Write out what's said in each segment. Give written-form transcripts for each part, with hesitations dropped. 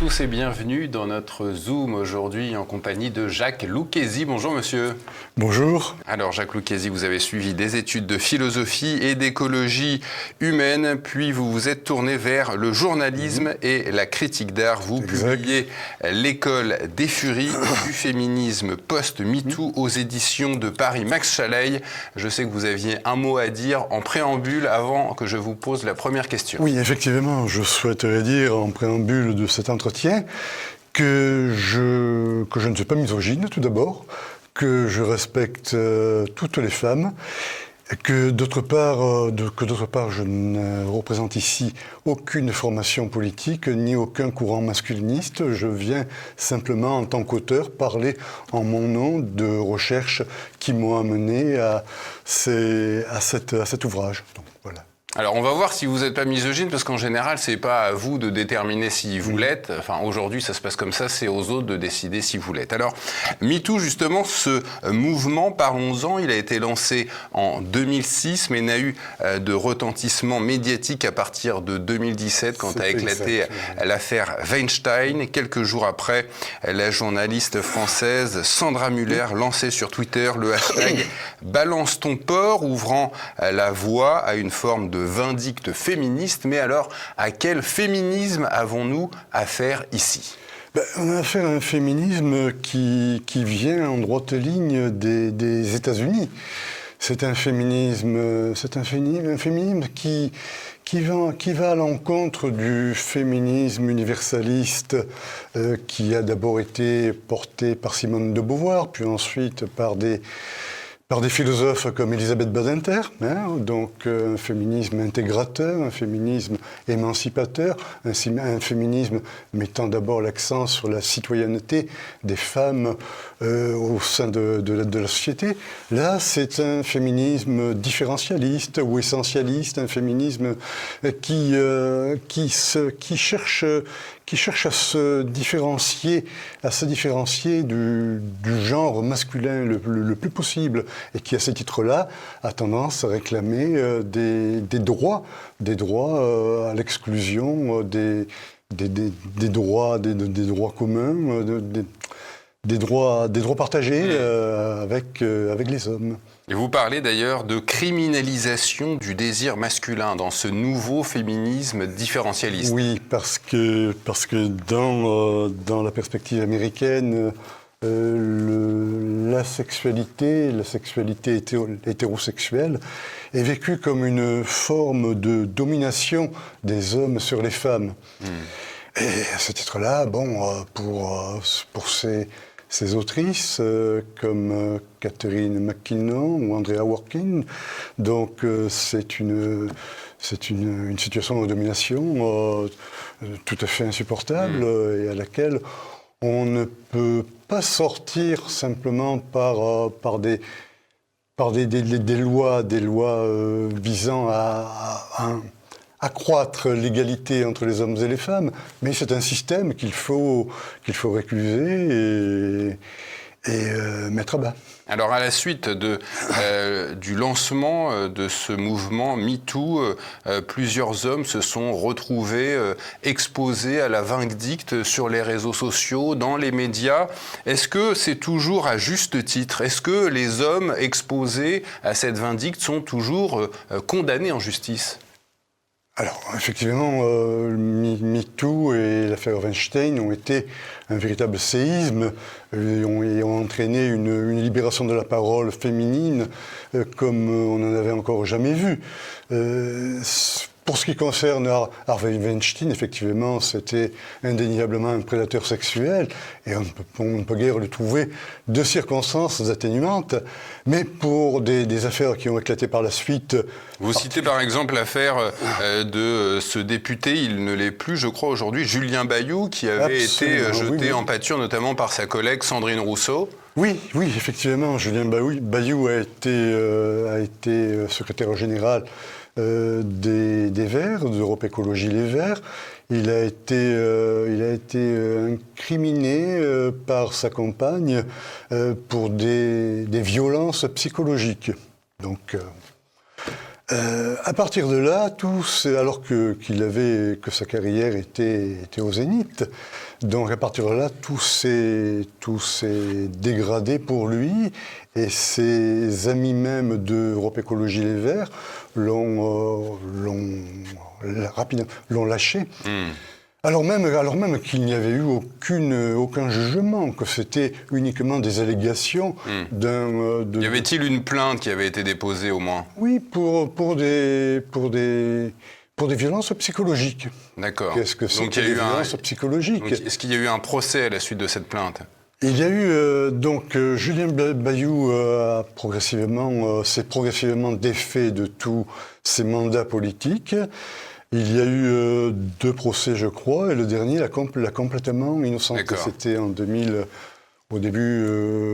tous et bienvenue dans notre Zoom aujourd'hui en compagnie de Jacques Lucchesi. Bonjour monsieur. Bonjour. Alors Jacques Lucchesi, vous avez suivi des études de philosophie et d'écologie humaine, puis vous vous êtes tourné vers le journalisme et la critique d'art. Vous publiez L'école des furies du féminisme post-MeToo aux éditions de Paris Max Chaleil. Je sais que vous aviez un mot à dire en préambule avant que je vous pose la première question. Oui, effectivement, je souhaiterais dire en préambule de cet entretien que je ne suis pas misogyne tout d'abord, que je respecte toutes les femmes, que d'autre part, je ne représente ici aucune formation politique ni aucun courant masculiniste. Je viens simplement en tant qu'auteur parler en mon nom de recherches qui m'ont amené à cet ouvrage. Donc, voilà. Alors, on va voir si vous n'êtes pas misogyne, parce qu'en général, c'est pas à vous de déterminer si vous l'êtes. Enfin, aujourd'hui, ça se passe comme ça, c'est aux autres de décider si vous l'êtes. Alors, MeToo, justement, ce mouvement, parlons-en, il a été lancé en 2006, mais n'a eu de retentissement médiatique à partir de 2017, quand a éclaté l'affaire Weinstein. Quelques jours après, la journaliste française Sandra Muller lançait sur Twitter le hashtag « Balance ton porc », ouvrant la voie à une forme de vindicte féministe. Mais alors, à quel féminisme avons-nous affaire ici ? On a affaire à un féminisme qui vient en droite ligne des États-Unis. C'est un féminisme qui va à l'encontre du féminisme universaliste qui a d'abord été porté par Simone de Beauvoir, puis ensuite par des philosophes comme Elisabeth Badinter, donc un féminisme intégrateur, un féminisme émancipateur, un féminisme mettant d'abord l'accent sur la citoyenneté des femmes au sein de la société. Là, c'est un féminisme différentialiste ou essentialiste, un féminisme qui cherche à se différencier du genre masculin le plus possible, et qui, à ce titre-là, a tendance à réclamer des droits à l'exclusion des droits communs, des droits partagés avec les hommes. Et vous parlez d'ailleurs de criminalisation du désir masculin dans ce nouveau féminisme différentialiste. Oui, parce que dans la perspective américaine, la sexualité hétérosexuelle est vécue comme une forme de domination des hommes sur les femmes. Et à ce titre-là, pour ces autrices comme Catherine McKinnon ou Andrea Dworkin, donc c'est une situation de domination tout à fait insupportable et à laquelle on ne peut pas sortir simplement par des lois visant à accroître l'égalité entre les hommes et les femmes, mais c'est un système qu'il faut récuser et mettre à bas. Alors à la suite du lancement de ce mouvement MeToo, plusieurs hommes se sont retrouvés exposés à la vindicte sur les réseaux sociaux, dans les médias. Est-ce que c'est toujours à juste titre ? Est-ce que les hommes exposés à cette vindicte sont toujours condamnés en justice ? Alors, effectivement, MeToo et l'affaire Weinstein ont été un véritable séisme et ont entraîné une libération de la parole féminine comme on n'en avait encore jamais vu. Pour ce qui concerne Harvey Weinstein, effectivement, c'était indéniablement un prédateur sexuel et on ne peut guère lui trouver de circonstances atténuantes. Mais pour des affaires qui ont éclaté par la suite... Vous citez par exemple l'affaire de ce député, il ne l'est plus, je crois, aujourd'hui, Julien Bayou, qui avait été jeté en pâture notamment par sa collègue Sandrine Rousseau. Oui, effectivement, Julien Bayou a été secrétaire général des Verts, d'Europe Écologie Les Verts. Il a été incriminé par sa compagne pour des violences psychologiques. Donc, À partir de là, alors que sa carrière était au zénith, donc à partir de là, tout s'est dégradé pour lui, et ses amis même d'Europe Écologie Les Verts l'ont lâché. Alors même qu'il n'y avait eu aucun jugement, que c'était uniquement des allégations Y avait-il une plainte qui avait été déposée au moins? Oui, pour des violences psychologiques. D'accord. Qu'est-ce que c'est que des violences psychologiques? Est-ce qu'il y a eu un procès à la suite de cette plainte? Il y a eu Julien Bayou s'est progressivement défait de tous ses mandats politiques. Il y a eu 2 procès, je crois, et le dernier l'a complètement innocenté. C'était au début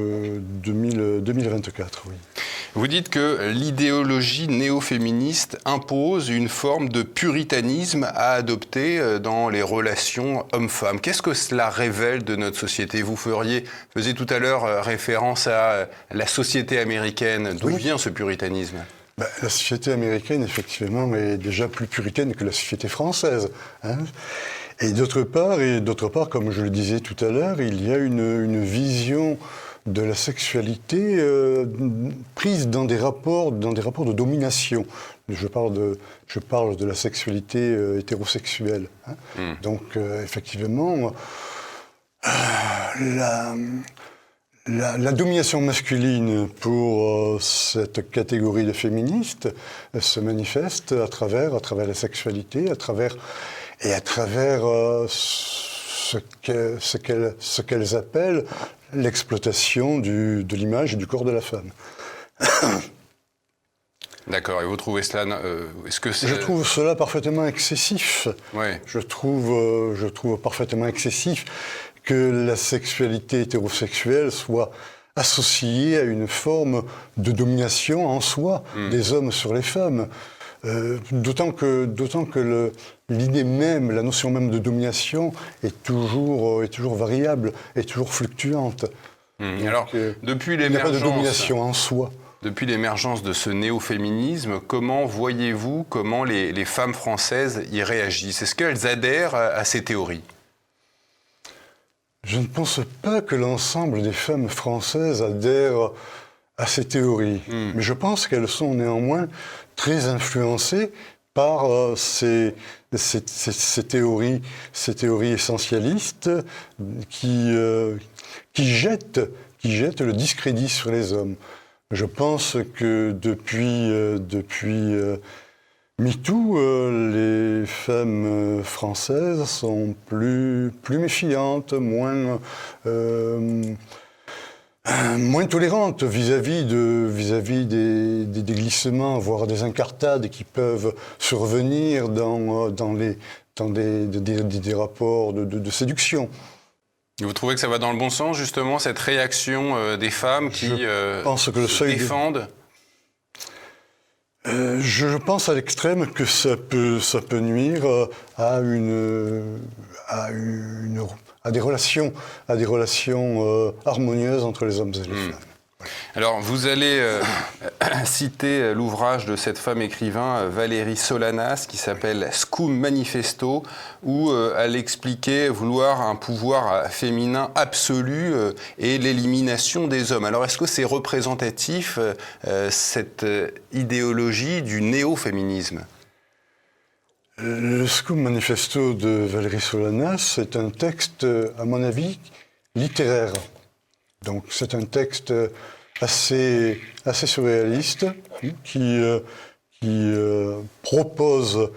2024, oui. Vous dites que l'idéologie néo-féministe impose une forme de puritanisme à adopter dans les relations hommes-femmes. Qu'est-ce que cela révèle de notre société? Vous faisiez tout à l'heure référence à la société américaine. D'où vient ce puritanisme? La société américaine, effectivement, est déjà plus puritaine que la société française. Et d'autre part, comme je le disais tout à l'heure, il y a une vision de la sexualité prise dans des rapports de domination. Je parle de la sexualité hétérosexuelle. Donc, effectivement, la domination masculine pour cette catégorie de féministes se manifeste à travers la sexualité, à travers ce qu'elles appellent l'exploitation de l'image et du corps de la femme. D'accord, et vous trouvez cela... Je trouve cela parfaitement excessif. Ouais. Je trouve parfaitement excessif que la sexualité hétérosexuelle soit associée à une forme de domination en soi des hommes sur les femmes. D'autant que l'idée même, la notion même de domination est toujours variable, est toujours fluctuante. Alors, depuis l'émergence... Il n'y a pas de domination en soi. Depuis l'émergence de ce néo-féminisme, comment voyez-vous comment les femmes françaises y réagissent? Est-ce qu'elles adhèrent à ces théories? Je ne pense pas que l'ensemble des femmes françaises adhèrent à ces théories. Mais je pense qu'elles sont néanmoins très influencées par ces théories essentialistes qui jettent le discrédit sur les hommes. Je pense que depuis MeToo, les femmes françaises sont plus méfiantes, moins tolérantes vis-à-vis des glissements, voire des incartades qui peuvent survenir dans des rapports de séduction. Et vous trouvez que ça va dans le bon sens, justement, cette réaction des femmes qui se défendent? Je pense à l'extrême que ça peut nuire à des relations harmonieuses entre les hommes et les femmes. Alors, vous allez citer l'ouvrage de cette femme écrivain, Valérie Solanas, qui s'appelle Scum Manifesto, où elle expliquait vouloir un pouvoir féminin absolu et l'élimination des hommes. Alors, est-ce que c'est représentatif, cette idéologie du néo-féminisme? Le Scum Manifesto de Valérie Solanas est un texte, à mon avis, littéraire. Donc, c'est un texte assez surréaliste qui propose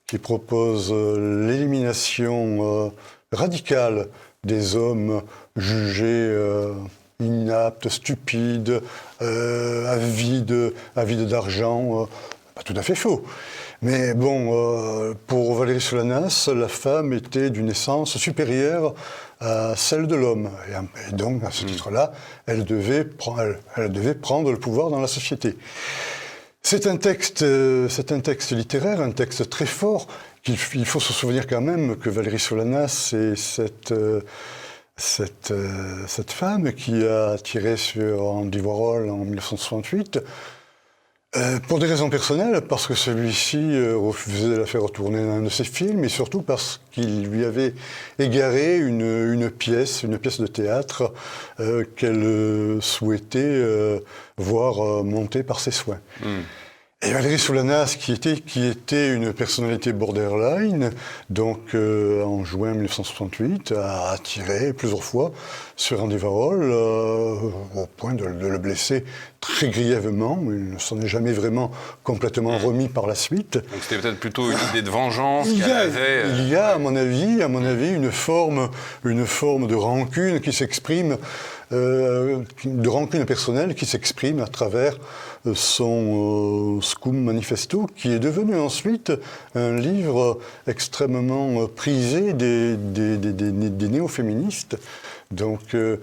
l'élimination radicale des hommes jugés inaptes, stupides, avides d'argent. Pas tout à fait faux. Mais bon, pour Valérie Solanas, la femme était d'une essence supérieure à celle de l'homme. Et donc, à ce titre-là, elle devait prendre le pouvoir dans la société. C'est un texte littéraire, un texte très fort. Il faut se souvenir quand même que Valérie Solanas, c'est cette femme qui a tiré sur Andy Warhol en 1968, Pour des raisons personnelles, parce que celui-ci refusait de la faire retourner dans un de ses films, et surtout parce qu'il lui avait égaré une pièce de théâtre qu'elle souhaitait voir montée par ses soins. Et Valérie Solanas, qui était une personnalité borderline, donc en juin 1968, a attiré plusieurs fois sur Andy Warhol au point de le blesser très grièvement. Il ne s'en est jamais vraiment complètement remis par la suite. Donc c'était peut-être plutôt une idée de vengeance qu'elle avait. Il y a, à mon avis, une forme de rancune qui s'exprime, de rancune personnelle qui s'exprime à travers son Scum Manifesto, qui est devenu ensuite un livre extrêmement prisé des néo-féministes. Donc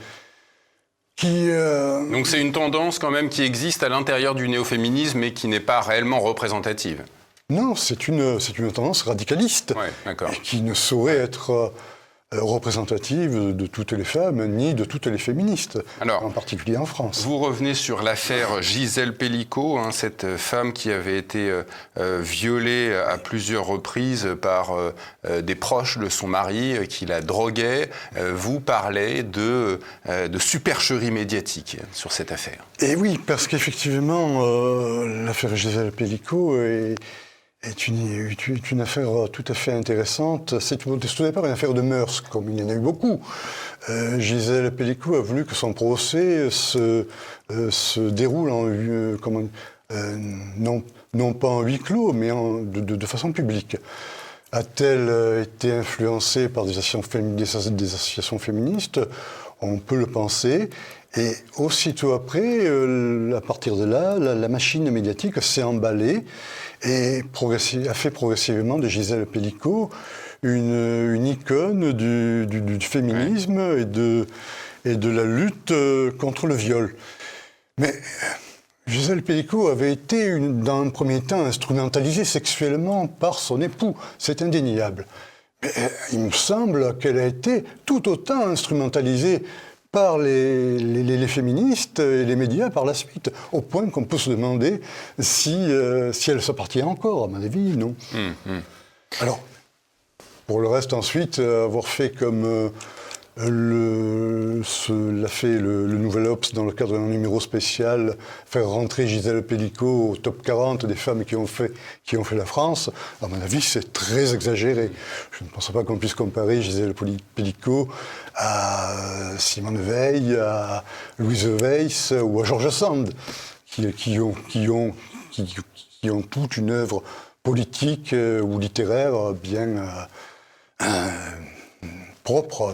c'est une tendance quand même qui existe à l'intérieur du néo-féminisme mais qui n'est pas réellement représentative. Non, c'est une tendance radicaliste qui ne saurait être représentative de toutes les femmes, ni de toutes les féministes, en particulier en France. Vous revenez sur l'affaire Gisèle Pellicot, cette femme qui avait été violée à plusieurs reprises par des proches de son mari qui la droguait. Vous parlez de supercherie médiatique sur cette affaire. Et oui, parce qu'effectivement, l'affaire Gisèle Pellicot est une affaire tout à fait intéressante. C'est tout d'abord une affaire de mœurs, comme il y en a eu beaucoup. Gisèle Pellicot a voulu que son procès se déroule non pas en huis clos, mais de façon publique. A-t-elle été influencée par des associations féministes? On peut le penser. Et aussitôt après, à partir de là, la machine médiatique s'est emballée et a fait progressivement de Gisèle Pellicot une icône du féminisme et de la lutte contre le viol. Mais Gisèle Pellicot avait été, dans un premier temps, instrumentalisée sexuellement par son époux. C'est indéniable. Mais il me semble qu'elle a été tout autant instrumentalisée par les féministes et les médias par la suite, au point qu'on peut se demander si elle s'appartient encore. À mon avis, non. Alors, pour le reste, ensuite, avoir fait comme l'a fait le Nouvel Obs dans le cadre d'un numéro spécial, faire rentrer Gisèle Pellicot au top 40 des femmes qui ont fait la France, à mon avis, c'est très exagéré. Je ne pense pas qu'on puisse comparer Gisèle Pellicot à Simone Veil, à Louise Weiss ou à George Sand, qui ont toute une œuvre politique ou littéraire bien propre,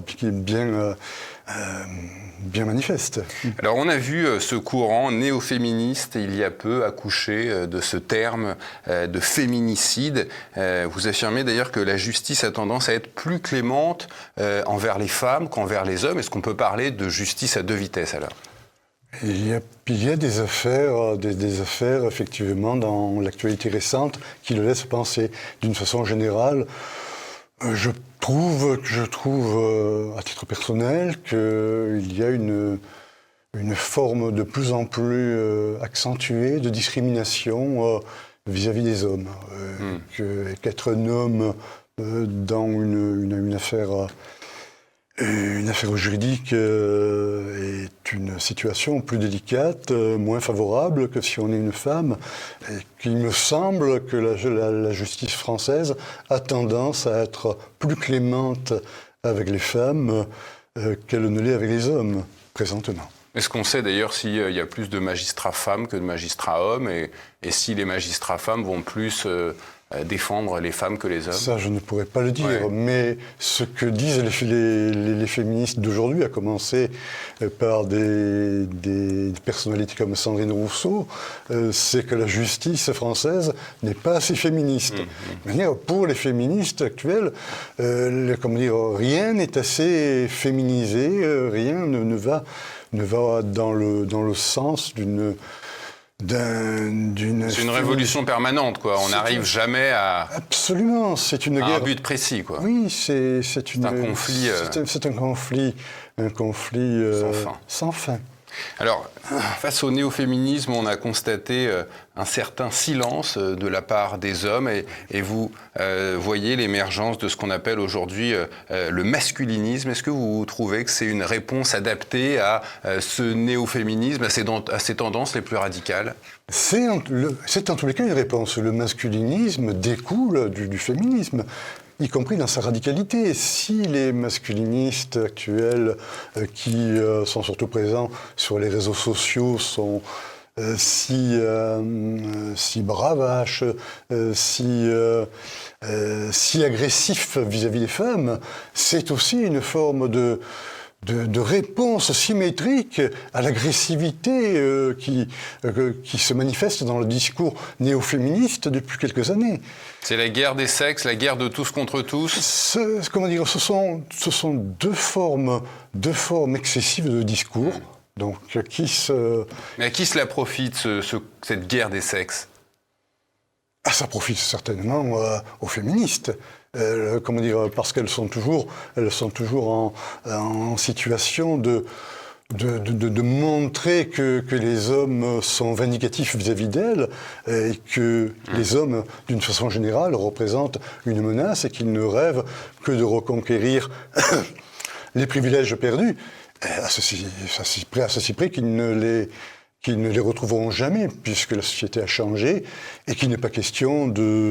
bien manifeste. Alors on a vu ce courant néo-féministe il y a peu accoucher de ce terme de féminicide. Vous affirmez d'ailleurs que la justice a tendance à être plus clémente envers les femmes qu'envers les hommes. Est-ce qu'on peut parler de justice à deux vitesses alors ? Il y a des affaires, effectivement, dans l'actualité récente qui le laissent penser. D'une façon générale, je trouve, à titre personnel, qu'il y a une forme de plus en plus accentuée de discrimination vis-à-vis des hommes. Qu'être un homme dans une affaire juridique est une situation plus délicate, moins favorable que si on est une femme. Et qu'il me semble que la justice française a tendance à être plus clémente avec les femmes qu'elle ne l'est avec les hommes, présentement. Est-ce qu'on sait d'ailleurs s'il y a plus de magistrats femmes que de magistrats hommes et si les magistrats femmes vont plus défendre les femmes que les hommes? Ça, je ne pourrais pas le dire, mais ce que disent les féministes d'aujourd'hui, à commencer par des personnalités comme Sandrine Rousseau, c'est que la justice française n'est pas assez féministe. Pour les féministes actuelles, rien n'est assez féminisé, rien ne va dans le sens d'une... C'est une révolution permanente, quoi. On n'arrive jamais à... Absolument, c'est une guerre... un but précis, quoi. Oui, c'est un conflit... C'est un conflit sans fin. Alors, face au néo-féminisme, on a constaté un certain silence de la part des hommes et vous voyez l'émergence de ce qu'on appelle aujourd'hui le masculinisme. Est-ce que vous trouvez que c'est une réponse adaptée à ce néo-féminisme, à ces tendances les plus radicales ? C'est en tous les cas une réponse. Le masculinisme découle du féminisme, y compris dans sa radicalité. Si les masculinistes actuels qui sont surtout présents sur les réseaux sociaux sont si bravaches, si agressifs vis-à-vis des femmes, c'est aussi une forme de réponse symétrique à l'agressivité qui se manifeste dans le discours néo-féministe depuis quelques années. C'est la guerre des sexes, la guerre de tous contre tous. Ce sont deux formes excessives de discours. Donc, Mais à qui cela profite, cette guerre des sexes ? Ça profite certainement aux féministes. Parce qu'elles sont toujours en situation de montrer que les hommes sont vindicatifs vis-à-vis d'elles et que les hommes, d'une façon générale, représentent une menace et qu'ils ne rêvent que de reconquérir les privilèges perdus, à ceci près qu'ils ne les retrouveront jamais, puisque la société a changé et qu'il n'est pas question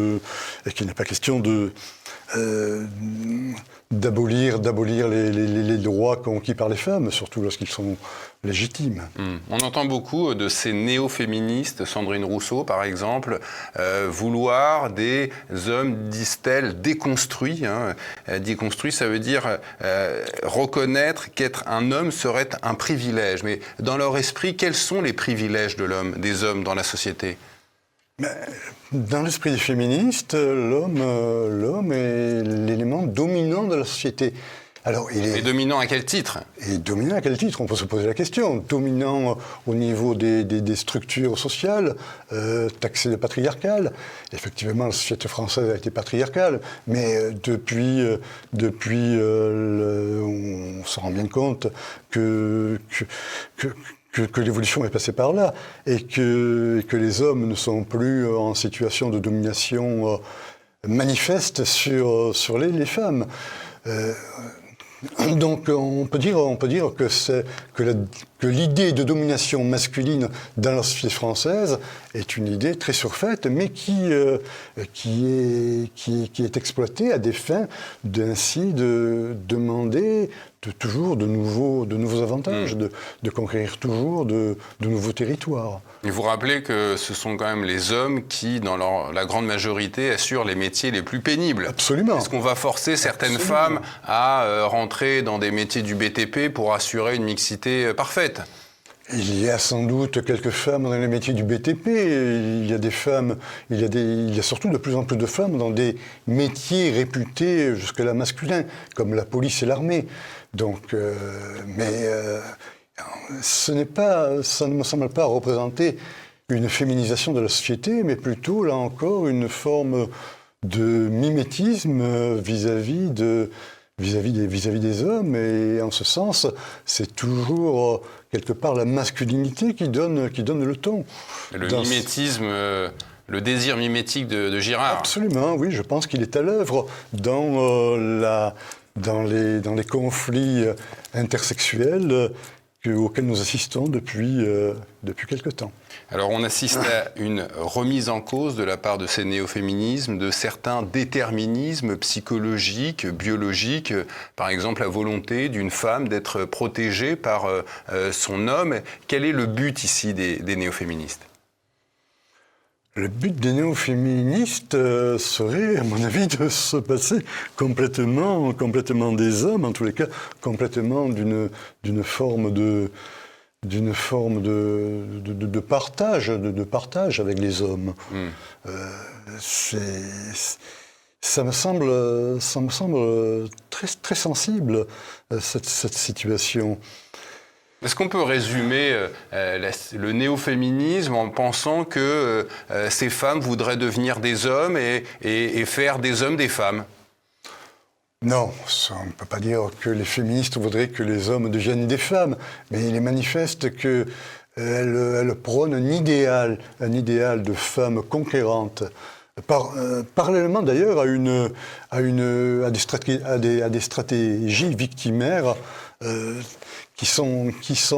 d'abolir les droits conquis par les femmes, surtout lorsqu'ils sont légitimes. On entend beaucoup de ces néo-féministes, Sandrine Rousseau par exemple, vouloir des hommes, disent-elles, déconstruits. Déconstruits, ça veut dire reconnaître qu'être un homme serait un privilège. Mais dans leur esprit, quels sont les privilèges de l'homme, des hommes dans la société ? Dans l'esprit des féministes, l'homme est l'élément dominant de la société. Alors, Et dominant à quel titre ? Et dominant à quel titre ? On peut se poser la question. Dominant au niveau des structures sociales, taxé de patriarcal. Effectivement, la société française a été patriarcale, mais depuis on se rend bien compte que l'évolution est passée par là et que les hommes ne sont plus en situation de domination manifeste sur les femmes. Donc on peut dire que l'idée de domination masculine dans la société française est une idée très surfaite, mais qui est exploitée à des fins d'ainsi de demander toujours de nouveaux avantages, de conquérir toujours de nouveaux territoires. Et vous rappelez que ce sont quand même les hommes qui, dans la grande majorité, assurent les métiers les plus pénibles. Absolument. Est-ce qu'on va forcer certaines femmes à rentrer dans des métiers du BTP pour assurer une mixité parfaite ? Il y a sans doute quelques femmes dans les métiers du BTP. Il y a des femmes, il y a surtout de plus en plus de femmes dans des métiers réputés jusque-là masculins, comme la police et l'armée. Donc, ça ne me semble pas représenter une féminisation de la société, mais plutôt, là encore, une forme de mimétisme vis-à-vis des hommes. Et en ce sens, c'est toujours quelque part la masculinité qui donne le ton. Mimétisme, le désir mimétique de Girard. Absolument, oui, je pense qu'il est à l'œuvre dans les conflits intersexuels auxquels nous assistons depuis quelque temps. Alors on assiste à une remise en cause de la part de ces néo-féminismes, de certains déterminismes psychologiques, biologiques, par exemple la volonté d'une femme d'être protégée par son homme. Quel est le but ici des néo-féministes ? Le but des néo-féministes serait, à mon avis, de se passer complètement des hommes, en tous les cas, complètement d'une forme de partage avec les hommes. Ça me semble très, très sensible, cette situation. Est-ce qu'on peut résumer le néo-féminisme en pensant que ces femmes voudraient devenir des hommes et faire des hommes des femmes ? Non, on ne peut pas dire que les féministes voudraient que les hommes deviennent des femmes, mais il est manifeste qu'elles prônent un idéal de femme conquérante. Parallèlement d'ailleurs à des stratégies victimaires qui sont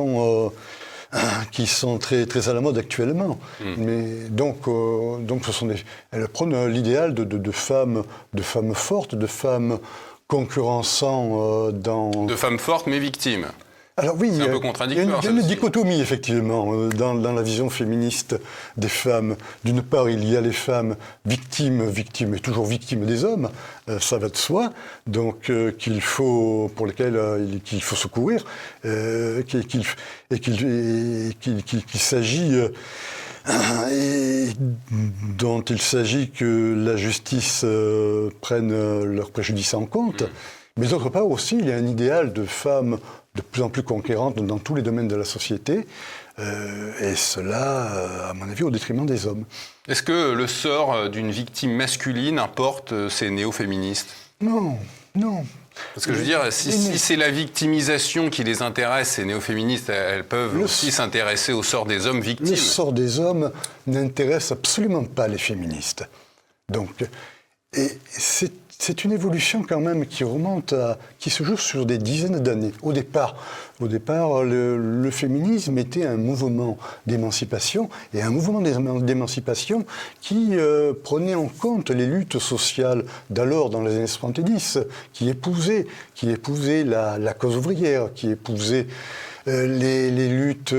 très, très à la mode actuellement. Mais donc elles prônent l'idéal de femmes fortes, de femmes concurrençant dans... De femmes fortes mais victimes. Alors oui, c'est un peu contradictoire. Il y a une dichotomie, effectivement, dans la vision féministe des femmes. D'une part, il y a les femmes victimes et toujours victimes des hommes, ça va de soi, donc pour lesquelles qu'il faut secourir, qu'il s'agit... et dont il s'agit que la justice prenne leurs préjudices en compte. Mais d'autre part aussi, il y a un idéal de femmes de plus en plus conquérantes dans tous les domaines de la société, et cela, à mon avis, au détriment des hommes. Est-ce que le sort d'une victime masculine importe ces néo-féministes ? Non. Parce que je veux dire, si c'est la victimisation qui les intéresse, ces néo-féministes, elles peuvent aussi s'intéresser au sort des hommes victimes. Le sort des hommes n'intéresse absolument pas les féministes. Et c'est une évolution quand même qui se joue sur des dizaines d'années. Au départ, le féminisme était un mouvement d'émancipation, et un mouvement d'émancipation qui prenait en compte les luttes sociales d'alors, dans les années 70, qui épousaient la cause ouvrière, qui épousaient les luttes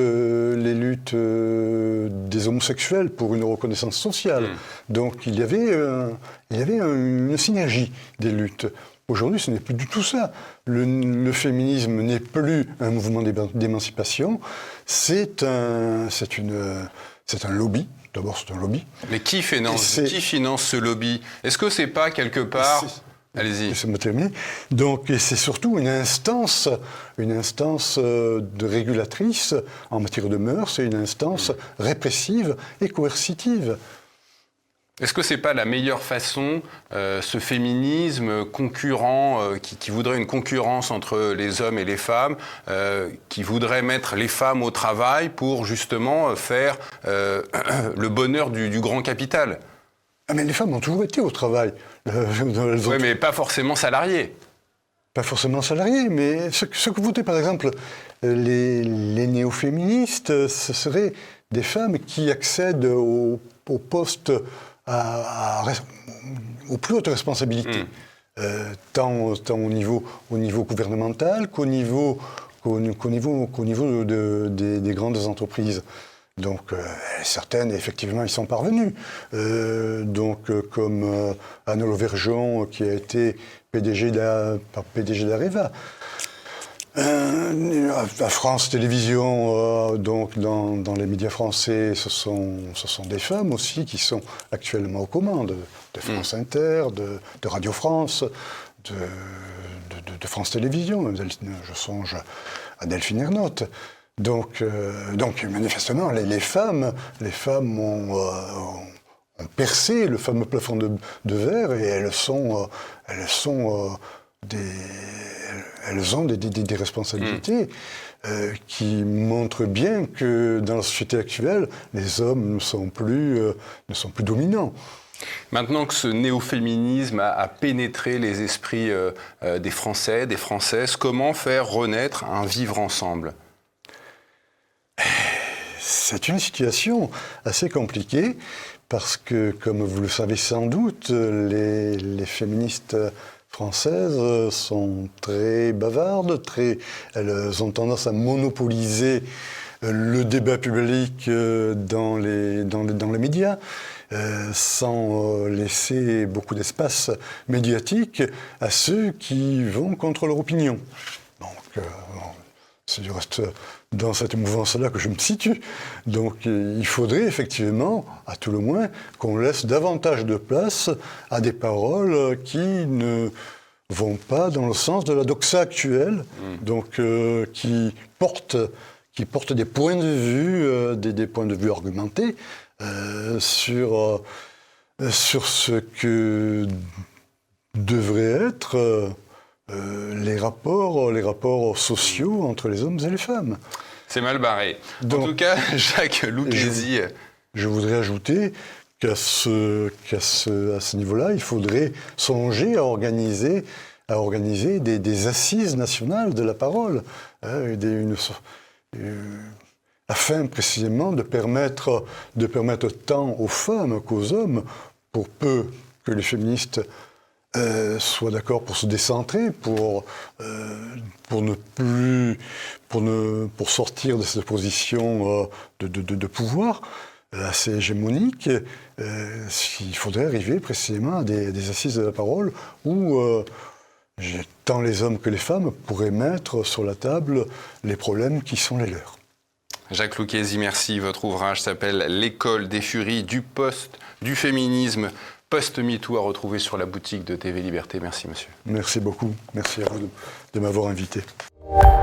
des homosexuels pour une reconnaissance sociale. Donc il y avait une synergie des luttes. Aujourd'hui, ce n'est plus du tout ça. Le féminisme n'est plus un mouvement d'émancipation, c'est un lobby. D'abord, c'est un lobby. Mais qui finance ce lobby ? Est-ce que c'est pas quelque part... Allez-y. Laissez-moi terminer. Donc, et c'est surtout une instance de régulatrice en matière de mœurs, c'est une instance répressive et coercitive. Est-ce que c'est pas la meilleure façon, ce féminisme concurrent, qui voudrait une concurrence entre les hommes et les femmes, qui voudrait mettre les femmes au travail pour justement faire le bonheur du grand capital ? Ah, mais les femmes ont toujours été au travail. Oui, mais pas forcément salariées. Pas forcément salariées, mais ce que votaient par exemple les néo-féministes, ce seraient des femmes qui accèdent au poste aux plus hautes responsabilités, tant au niveau gouvernemental qu'au niveau des grandes entreprises. Donc, certaines, effectivement, y sont parvenues. Comme Anne Lauvergeon, qui a été PDG d'Areva. À France Télévisions, dans les médias français, ce sont des femmes aussi qui sont actuellement aux commandes de France Inter, de Radio France, de France Télévisions. Je songe à Delphine Ernotte. Donc, manifestement, les femmes ont percé le fameux plafond de verre, et elles ont des responsabilités qui montrent bien que dans la société actuelle, les hommes ne sont plus dominants. Maintenant que ce néo-féminisme a pénétré les esprits des Français, des Françaises, comment faire renaître un vivre ensemble ? C'est une situation assez compliquée parce que, comme vous le savez sans doute, les féministes françaises sont très bavardes, elles ont tendance à monopoliser le débat public dans les médias, sans laisser beaucoup d'espace médiatique à ceux qui vont contre leur opinion. Donc, c'est du reste dans cette mouvance-là que je me situe. Donc il faudrait effectivement, à tout le moins, qu'on laisse davantage de place à des paroles qui ne vont pas dans le sens de la doxa actuelle, donc qui portent des points de vue, des points de vue argumentés sur ce que devrait être les rapports sociaux entre les hommes et les femmes. C'est mal barré. Donc, en tout cas, Jacques Lucchesi... Je voudrais ajouter qu'à ce niveau-là, il faudrait songer à organiser des assises nationales de la parole, afin précisément de permettre tant aux femmes qu'aux hommes, pour peu que les féministes soient d'accord pour se décentrer, pour sortir de cette position de pouvoir assez hégémonique. Il faudrait arriver précisément à des assises de la parole où tant les hommes que les femmes pourraient mettre sur la table les problèmes qui sont les leurs. Jacques Lucchesi, merci. Votre ouvrage s'appelle « L'école des furies du féminisme post-MeToo » à retrouver sur la boutique de TV Liberté. Merci, monsieur. Merci beaucoup. Merci à vous de m'avoir invité.